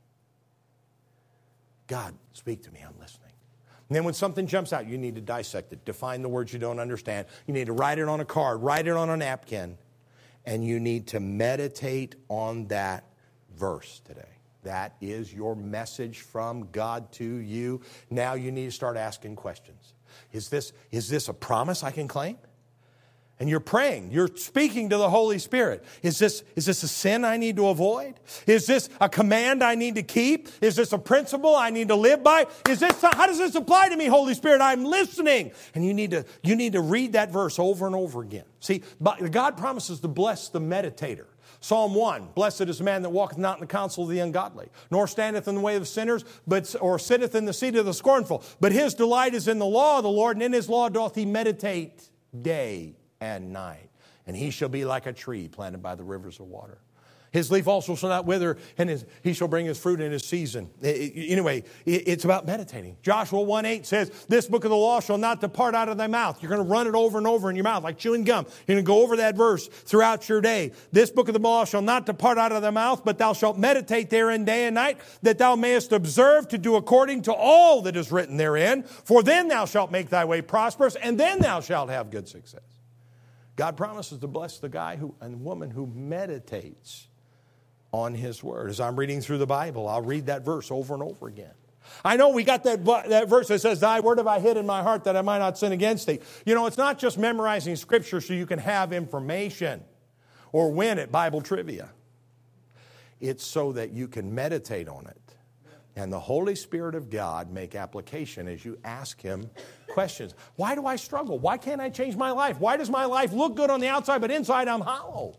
God, speak to me. I'm listening. And then when something jumps out, you need to dissect it. Define the words you don't understand. You need to write it on a card. Write it on a napkin. And you need to meditate on that verse today. That is your message from God to you. Now you need to start asking questions. Is this, is this a promise I can claim? And you're praying. You're speaking to the Holy Spirit. Is this, is this a sin I need to avoid? Is this a command I need to keep? Is this a principle I need to live by? Is this, how does this apply to me, Holy Spirit? I'm listening. And you need to, you need to read that verse over and over again. See, God promises to bless the meditator. Psalm one, blessed is the man that walketh not in the counsel of the ungodly, nor standeth in the way of sinners, but or sitteth in the seat of the scornful. But his delight is in the law of the Lord, and in his law doth he meditate day and night. And he shall be like a tree planted by the rivers of water. His leaf also shall not wither, and his, he shall bring his fruit in his season. It, it, anyway, it, it's about meditating. Joshua one eight says, this book of the law shall not depart out of thy mouth. You're going to run it over and over in your mouth like chewing gum. You're going to go over that verse throughout your day. This book of the law shall not depart out of thy mouth, but thou shalt meditate therein day and night, that thou mayest observe to do according to all that is written therein. For then thou shalt make thy way prosperous, and then thou shalt have good success. God promises to bless the guy who, and woman who meditates on His Word. As I'm reading through the Bible, I'll read that verse over and over again. I know we got that, that verse that says, Thy word have I hid in my heart that I might not sin against Thee. You know, it's not just memorizing Scripture so you can have information or win at Bible trivia. It's so that you can meditate on it. And the Holy Spirit of God make application as you ask Him questions. Why do I struggle? Why can't I change my life? Why does my life look good on the outside, but inside I'm hollow?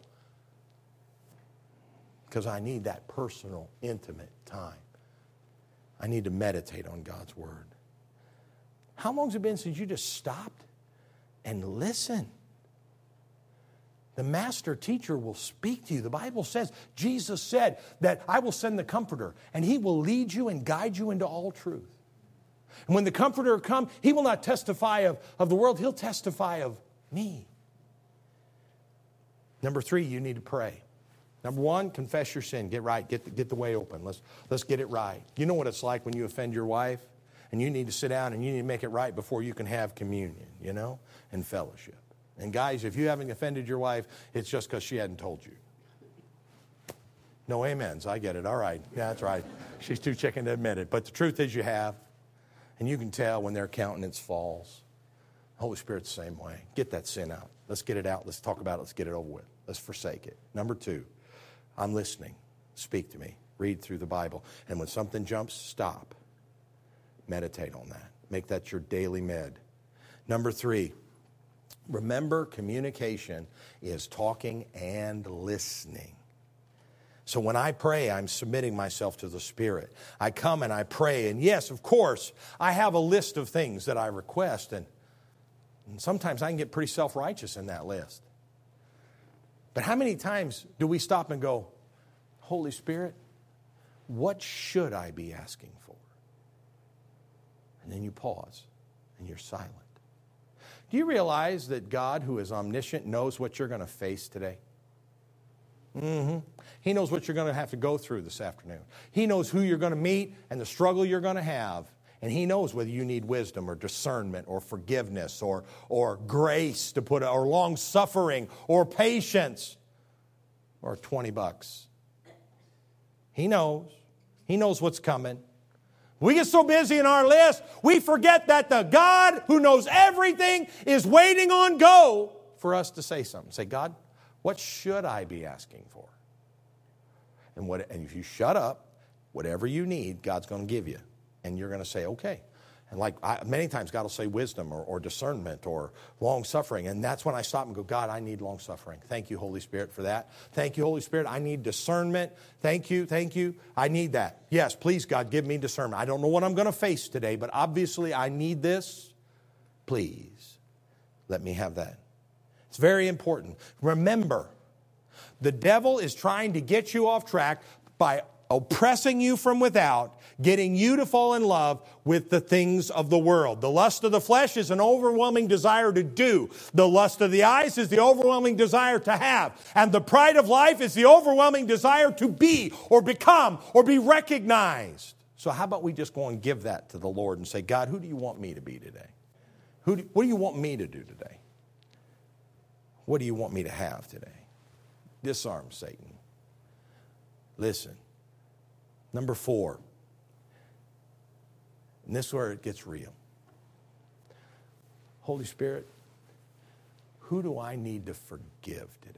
Because I need that personal, intimate time. I need to meditate on God's Word. How long has it been since you just stopped and listened? The master teacher will speak to you. The Bible says, Jesus said that I will send the Comforter, and He will lead you and guide you into all truth. And when the Comforter comes, He will not testify of, of the world. He'll testify of me. Number three, you need to pray. Number one, confess your sin. Get right. Get the, get the way open. Let's, let's get it right. You know what it's like when you offend your wife, and you need to sit down and you need to make it right before you can have communion, you know, and fellowship. And guys, if you haven't offended your wife, it's just because she hadn't told you. No amens. I get it. All right. Yeah, that's right. She's too chicken to admit it. But the truth is you have. And you can tell when their countenance falls. The Holy Spirit's the same way. Get that sin out. Let's get it out. Let's talk about it. Let's get it over with. Let's forsake it. Number two, I'm listening. Speak to me. Read through the Bible. And when something jumps, stop. Meditate on that. Make that your daily med. Number three, remember, communication is talking and listening. So when I pray, I'm submitting myself to the Spirit. I come and I pray. And yes, of course, I have a list of things that I request. And, and sometimes I can get pretty self-righteous in that list. But how many times do we stop and go, Holy Spirit, what should I be asking for? And then you pause and you're silent. Do you realize that God, who is omniscient, knows what you're going to face today? Mm-hmm. He knows what you're going to have to go through this afternoon. He knows who you're going to meet and the struggle you're going to have. And He knows whether you need wisdom or discernment or forgiveness or, or grace to put, or long suffering or patience or twenty bucks. He knows. He knows what's coming. We get so busy in our list, we forget that the God who knows everything is waiting on go for us to say something. Say, God, what should I be asking for? And, what, and if you shut up, whatever you need, God's going to give you. And you're going to say, okay. And like I, many times, God will say wisdom or, or discernment or long-suffering. And that's when I stop and go, God, I need long-suffering. Thank you, Holy Spirit, for that. Thank you, Holy Spirit. I need discernment. Thank you, thank you. I need that. Yes, please, God, give me discernment. I don't know what I'm going to face today, but obviously I need this. Please, let me have that. It's very important. Remember, the devil is trying to get you off track by oppressing you from without, getting you to fall in love with the things of the world. The lust of the flesh is an overwhelming desire to do. The lust of the eyes is the overwhelming desire to have. And the pride of life is the overwhelming desire to be or become or be recognized. So how about we just go and give that to the Lord and say, God, who do you want me to be today? Who do, what do you want me to do today? What do you want me to have today? Disarm Satan. Listen. Number four, and this is where it gets real. Holy Spirit, who do I need to forgive today?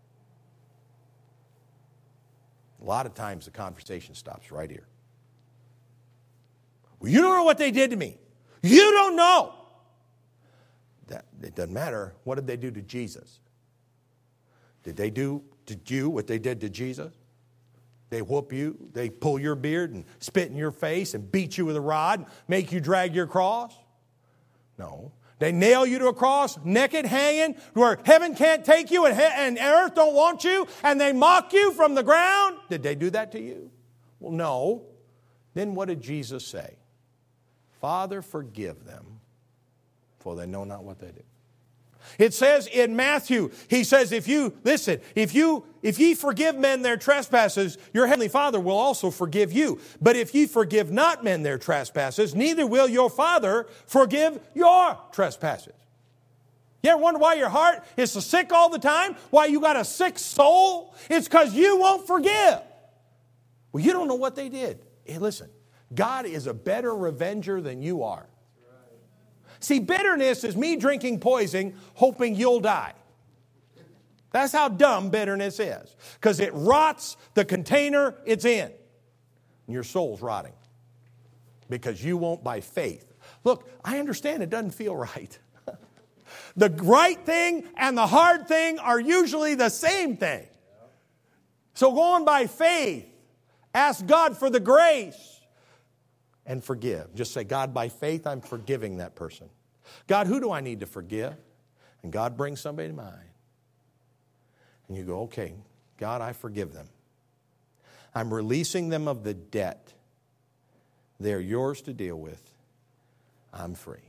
A lot of times the conversation stops right here. Well, you don't know what they did to me. You don't know. That, it doesn't matter. What did they do to Jesus? Did they do to you what they did to Jesus? They whoop you, they pull your beard and spit in your face and beat you with a rod and make you drag your cross? No. They nail you to a cross, naked, hanging, where heaven can't take you and, he- and earth don't want you, and they mock you from the ground? Did they do that to you? Well, no. Then what did Jesus say? Father, forgive them, for they know not what they do. It says in Matthew, he says, if you, listen, if you, if ye forgive men their trespasses, your heavenly Father will also forgive you. But if ye forgive not men their trespasses, neither will your Father forgive your trespasses. You ever wonder why your heart is so sick all the time? Why you got a sick soul? It's because you won't forgive. Well, you don't know what they did. Hey, listen, God is a better revenger than you are. See, bitterness is me drinking poison hoping you'll die. That's how dumb bitterness is. Because it rots the container it's in. And your soul's rotting. Because you won't by faith. Look, I understand it doesn't feel right. The right thing and the hard thing are usually the same thing. So go on by faith. Ask God for the grace. And forgive. Just say, God, by faith, I'm forgiving that person. God, who do I need to forgive? And God brings somebody to mind. And you go, okay, God, I forgive them. I'm releasing them of the debt. They're yours to deal with. I'm free.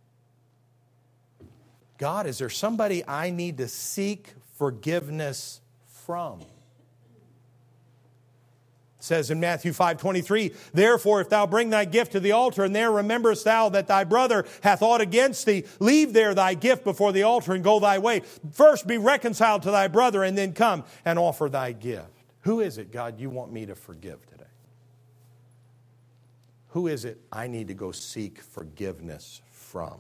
God, is there somebody I need to seek forgiveness from? It says in Matthew five twenty-three, therefore, if thou bring thy gift to the altar, and there rememberest thou that thy brother hath aught against thee, leave there thy gift before the altar and go thy way. First be reconciled to thy brother, and then come and offer thy gift. Who is it, God, you want me to forgive today? Who is it I need to go seek forgiveness from?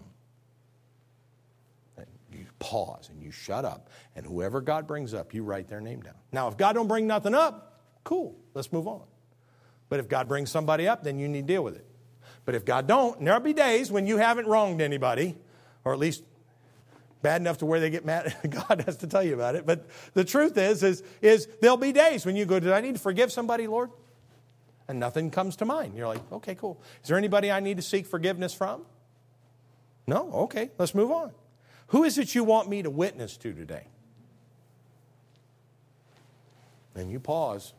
And you pause and you shut up, and whoever God brings up, you write their name down. Now, if God don't bring nothing up, cool, let's move on. But if God brings somebody up, then you need to deal with it. But if God don't, and there'll be days when you haven't wronged anybody, or at least bad enough to where they get mad, God has to tell you about it. But the truth is, is, is there'll be days when you go, did I need to forgive somebody, Lord? And nothing comes to mind. You're like, okay, cool. Is there anybody I need to seek forgiveness from? No? Okay, let's move on. Who is it you want me to witness to today? And you pause.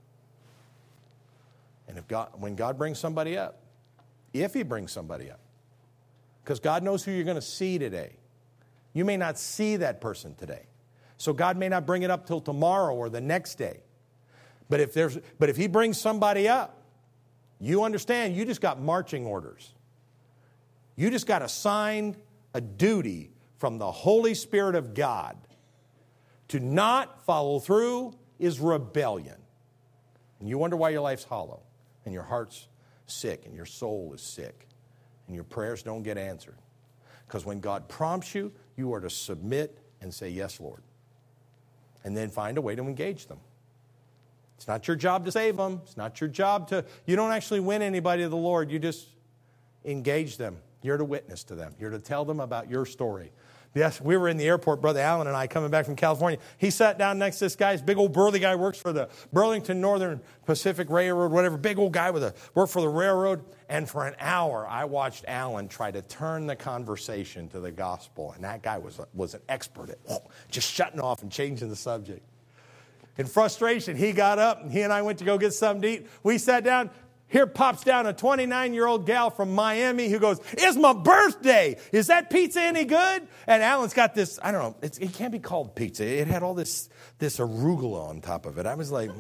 And if God, when God brings somebody up, if He brings somebody up, because God knows who you're going to see today. You may not see that person today. So God may not bring it up till tomorrow or the next day. But if there's, but if He brings somebody up, you understand you just got marching orders. You just got assigned a duty from the Holy Spirit of God. To not follow through is rebellion. And you wonder why your life's hollow. And your heart's sick, and your soul is sick, and your prayers don't get answered. Because when God prompts you, you are to submit and say, yes, Lord. And then find a way to engage them. It's not your job to save them. It's not your job to, you don't actually win anybody to the Lord. You just engage them. You're to witness to them. You're to tell them about your story. Yes, we were in the airport, Brother Allen and I, coming back from California. He sat down next to this guy, this big old burly guy, works for the Burlington Northern Pacific Railroad, whatever, big old guy with a work for the railroad. And for an hour, I watched Allen try to turn the conversation to the gospel. And that guy was, was an expert at just shutting off and changing the subject. In frustration, he got up and he and I went to go get something to eat. We sat down. Here pops down a twenty-nine-year-old gal from Miami who goes, it's my birthday. Is that pizza any good? And Alan's got this, I don't know, it's, it can't be called pizza. It had all this, this arugula on top of it. I was like,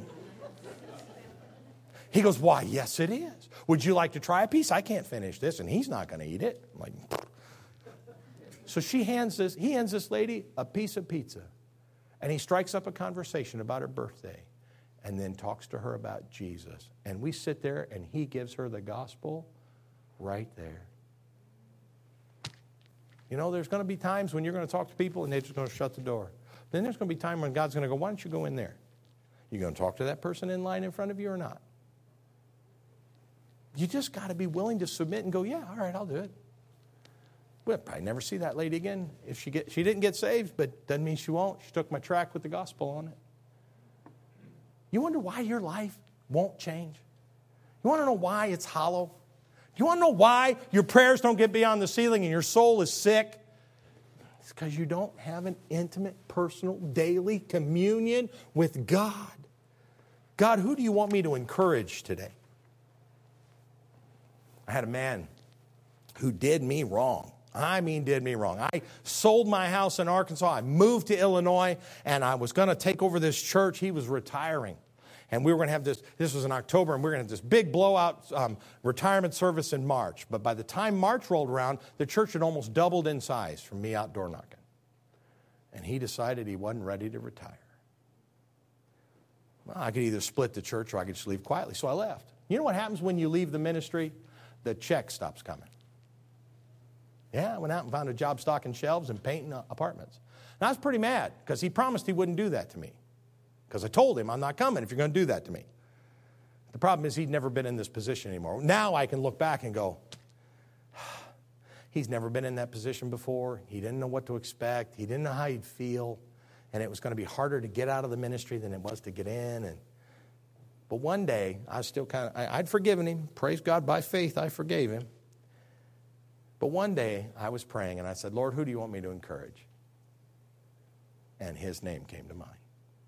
he goes, why, yes, it is. Would you like to try a piece? I can't finish this, and he's not going to eat it. I'm like, so she hands this, he hands this lady a piece of pizza, and he strikes up a conversation about her birthday. And then talks to her about Jesus. And we sit there and he gives her the gospel right there. You know, there's going to be times when you're going to talk to people and they're just going to shut the door. Then there's going to be time when God's going to go, why don't you go in there? You going to talk to that person in line in front of you or not? You just got to be willing to submit and go, yeah, all right, I'll do it. We'll probably never see that lady again. If she get, she didn't get saved, but doesn't mean she won't. She took my track with the gospel on it. You wonder why your life won't change? You want to know why it's hollow? You want to know why your prayers don't get beyond the ceiling and your soul is sick? It's because you don't have an intimate, personal, daily communion with God. God, who do you want me to encourage today? I had a man who did me wrong. I mean, did me wrong. I sold my house in Arkansas. I moved to Illinois, and I was going to take over this church. He was retiring. And we were going to have this, this was in October, and we were going to have this big blowout um, retirement service in March. But by the time March rolled around, the church had almost doubled in size from me out door knocking. And he decided he wasn't ready to retire. Well, I could either split the church or I could just leave quietly. So I left. You know what happens when you leave the ministry? The check stops coming. Yeah, I went out and found a job stocking shelves and painting apartments. And I was pretty mad because he promised he wouldn't do that to me. Because I told him, I'm not coming if you're going to do that to me. The problem is he'd never been in this position anymore. Now I can look back and go, he's never been in that position before. He didn't know what to expect. He didn't know how he'd feel. And it was going to be harder to get out of the ministry than it was to get in. And But one day, I was still kind of, I, I'd forgiven him. Praise God, by faith, I forgave him. But one day, I was praying, and I said, Lord, who do you want me to encourage? And his name came to mind.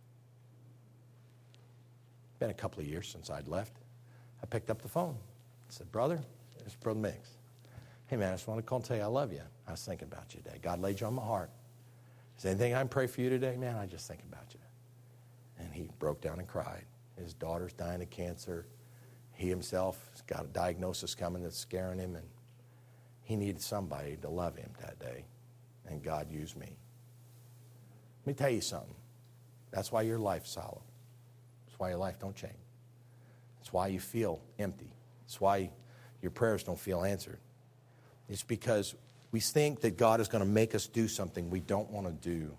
Been a couple of years since I'd left. I picked up the phone. I said, brother, it's Brother Mix. Hey, man, I just want to call and tell you I love you. I was thinking about you today. God laid you on my heart. Is there anything I can pray for you today? Man, I just think about you. And he broke down and cried. His daughter's dying of cancer. He himself has got a diagnosis coming that's scaring him, and he needed somebody to love him that day, and God used me. Let me tell you something. That's why your life's hollow. That's why your life don't change. That's why you feel empty. That's why your prayers don't feel answered. It's because we think that God is going to make us do something we don't want to do.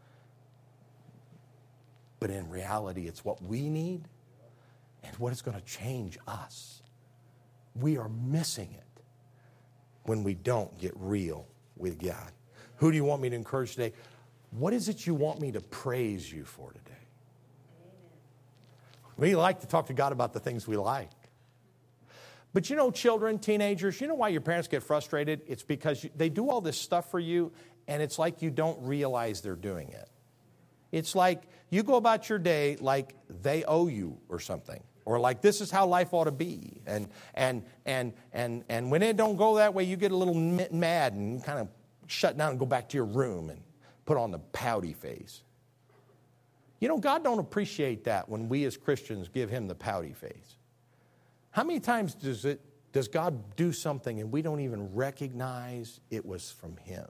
But in reality, it's what we need and what is going to change us. We are missing it when we don't get real with God. Who do you want me to encourage today? What is it you want me to praise you for today? We like to talk to God about the things we like. But you know, children, teenagers, you know why your parents get frustrated? It's because you, they do all this stuff for you, and it's like you don't realize they're doing it. It's like you go about your day like they owe you or something. Or like this is how life ought to be. And and and and and when it don't go that way, you get a little mad and kind of shut down and go back to your room and put on the pouty face. You know, God don't appreciate that when we as Christians give him the pouty face. How many times does it does God do something and we don't even recognize it was from him?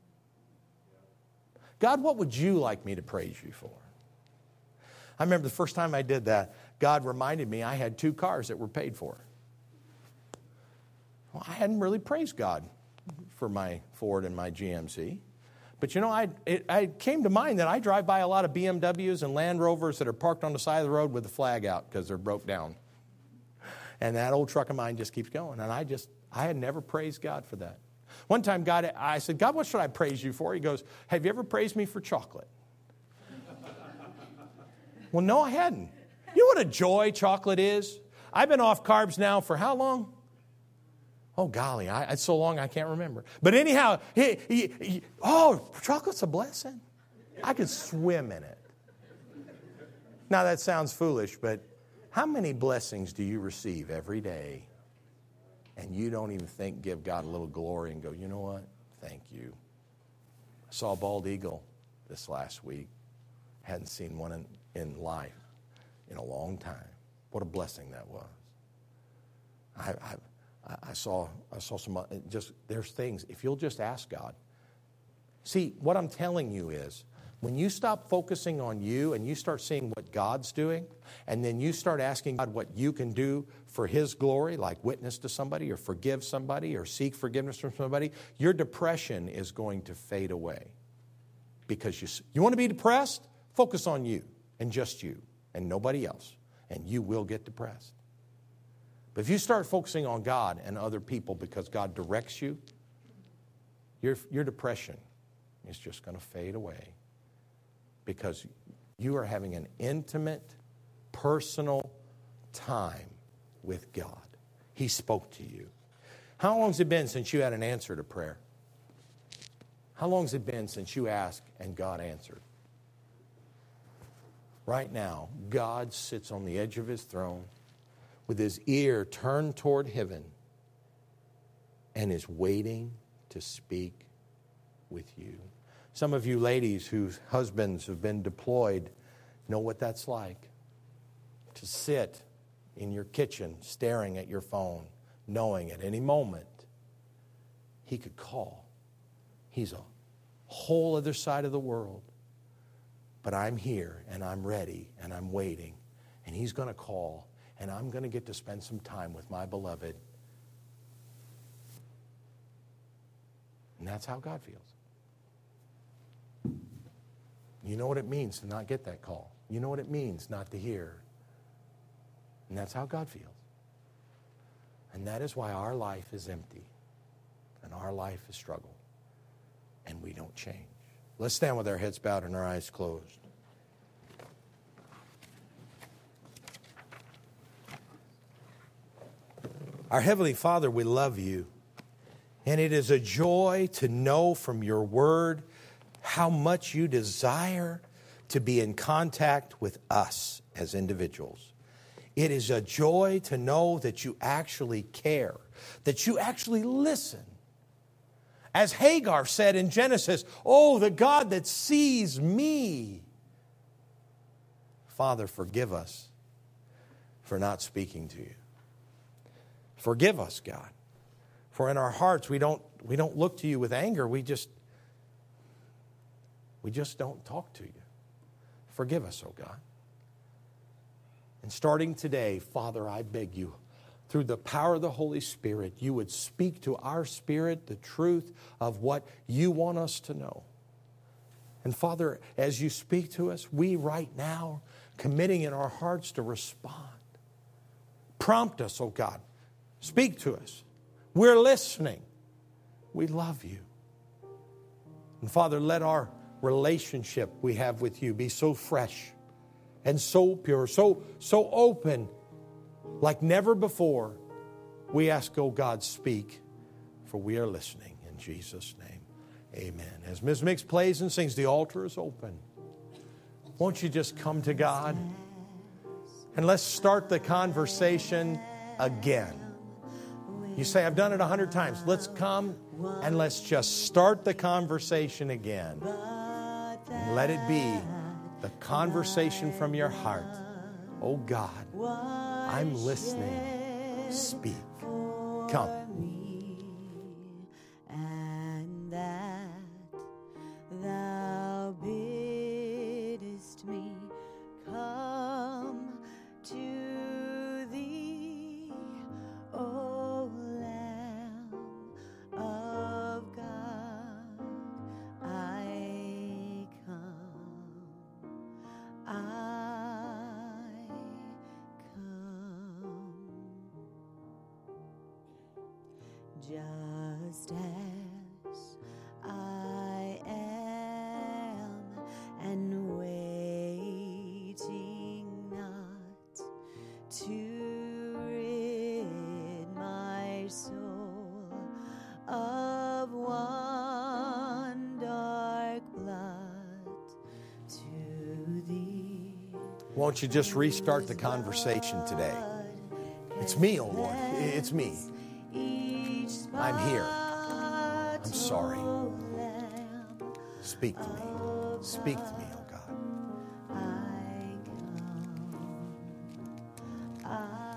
God, what would you like me to praise you for? I remember the first time I did that, God reminded me I had two cars that were paid for. Well, I hadn't really praised God for my Ford and my G M C. But you know, I it, I came to mind that I drive by a lot of B M Ws and Land Rovers that are parked on the side of the road with the flag out because they're broke down. And that old truck of mine just keeps going. And I just, I had never praised God for that. One time, God, I said, God, what should I praise you for? He goes, have you ever praised me for chocolate? Well, no, I hadn't. You know what a joy chocolate is? I've been off carbs now for how long? Oh, golly, I, it's so long I can't remember. But anyhow, he, he, he, oh, chocolate's a blessing. I could swim in it. Now, that sounds foolish, but how many blessings do you receive every day and you don't even think, give God a little glory and go, you know what? Thank you. I saw a bald eagle this last week. Hadn't seen one in, in life in a long time. What a blessing that was. I, I, I saw I saw some, just, there's things, if you'll just ask God. See, what I'm telling you is, when you stop focusing on you and you start seeing what God's doing, and then you start asking God what you can do for his glory, like witness to somebody or forgive somebody or seek forgiveness from somebody, your depression is going to fade away. Because you, you want to be depressed? Focus on you and just you and nobody else, and you will get depressed. But if you start focusing on God and other people because God directs you, your, your depression is just going to fade away. Because you are having an intimate, personal time with God. He spoke to you. How long has it been since you had an answer to prayer? How long has it been since you asked and God answered? Right now, God sits on the edge of his throne with his ear turned toward heaven and is waiting to speak with you. Some of you ladies whose husbands have been deployed know what that's like. To sit in your kitchen staring at your phone, knowing at any moment he could call. He's a whole other side of the world. But I'm here, and I'm ready, and I'm waiting. And He's going to call, and I'm going to get to spend some time with my beloved. And that's how God feels. You know what it means to not get that call. You know what it means not to hear. And that's how God feels. And that is why our life is empty. And our life is struggle. And we don't change. Let's stand with our heads bowed and our eyes closed. Our Heavenly Father, we love You. And it is a joy to know from Your Word how much You desire to be in contact with us as individuals. It is a joy to know that You actually care, that You actually listen. As Hagar said in Genesis, oh, the God that sees me. Father, forgive us for not speaking to You. Forgive us, God. For in our hearts, we don't, we don't look to You with anger. We just, we just don't talk to You. Forgive us, oh God. And starting today, Father, I beg You, through the power of the Holy Spirit, You would speak to our spirit the truth of what You want us to know. And Father, as You speak to us, we right now, committing in our hearts to respond. Prompt us, oh God. Speak to us. We're listening. We love You. And Father, let our relationship we have with You be so fresh and so pure, so, so open, like never before. We ask, oh God, speak, for we are listening. In Jesus' name, amen. As Miz Mix plays and sings, the altar is open. Won't you just come to God? And let's start the conversation again. You say, I've done it a hundred times. Let's come and let's just start the conversation again. And let it be the conversation from your heart. Oh God, I'm listening. Speak. Come. And that Thou biddest me come to Thee, O Lamb of God, I come, I come, just as I am, and waiting not to rid my soul of one dark blot to Thee. Won't you just restart the conversation today? It's me, oh Lord. It's me. I'm here. I'm sorry. Speak to me. Speak to me, oh God. I come,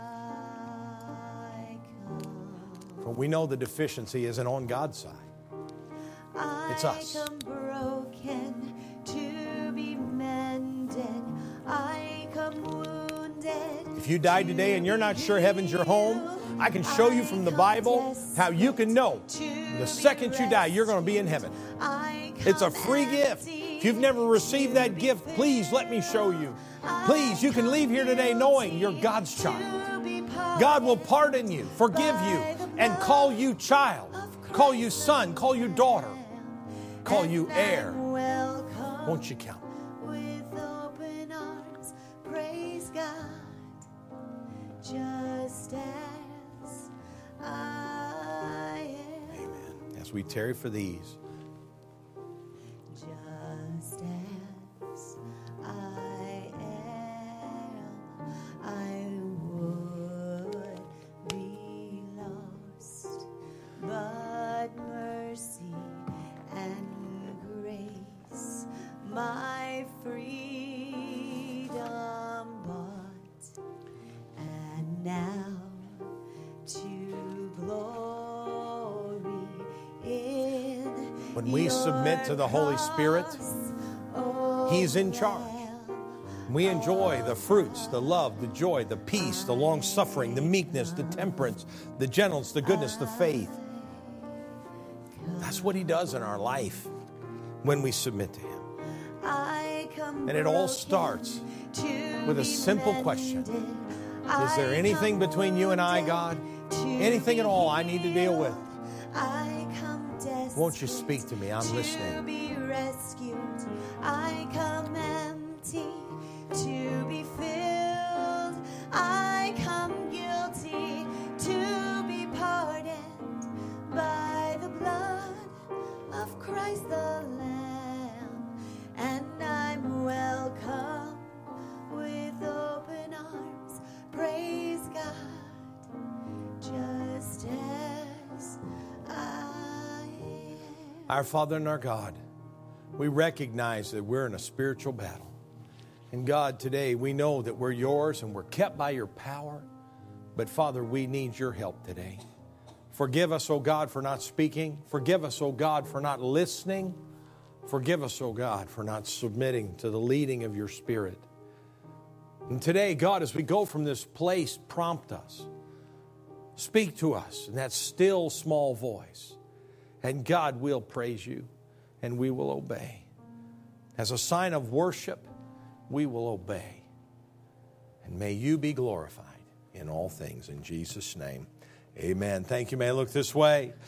I come. For we know the deficiency isn't on God's side. It's us. I come broken to be mended. I come wounded. If you died today and you're not sure heaven's your home, I can show you from the Bible how you can know the second you die, you're going to be in heaven. It's a free gift. If you've never received that gift, please let me show you. Please, you can leave here today knowing you're God's child. God will pardon you, forgive you, and call you child, call you son, call you daughter, call you heir. Won't you count? With open arms, praise God, just as I am. Amen. As we tarry for these, Just as I am, I would be lost, but mercy and grace my freedom bought, and now to glory in When we submit to the Holy Spirit, He's in charge. We enjoy the fruits, the love, the joy, the peace, the long-suffering, the meekness, the temperance, the gentleness, the goodness, the faith. That's what He does in our life when we submit to Him. And it all starts with a simple question. Is there anything between you and I, God? Anything at all I need to deal with? Won't you speak to me? I'm listening. I come empty to be filled. I come guilty to be pardoned by the blood of Christ the Lamb. And I'm welcome with open arms. Praise God, just as I am. Our Father and our God, we recognize that we're in a spiritual battle. And God, today we know that we're yours and we're kept by your power. But Father, we need your help today. Forgive us, O God, for not speaking. Forgive us, O God, for not listening. Forgive us, O God, for not submitting to the leading of your Spirit. And today, God, as we go from this place, prompt us. Speak to us in that still small voice. And God, we'll praise you and we will obey. As a sign of worship, we will obey. And may you be glorified in all things. In Jesus' name, amen. Thank you. May I look this way.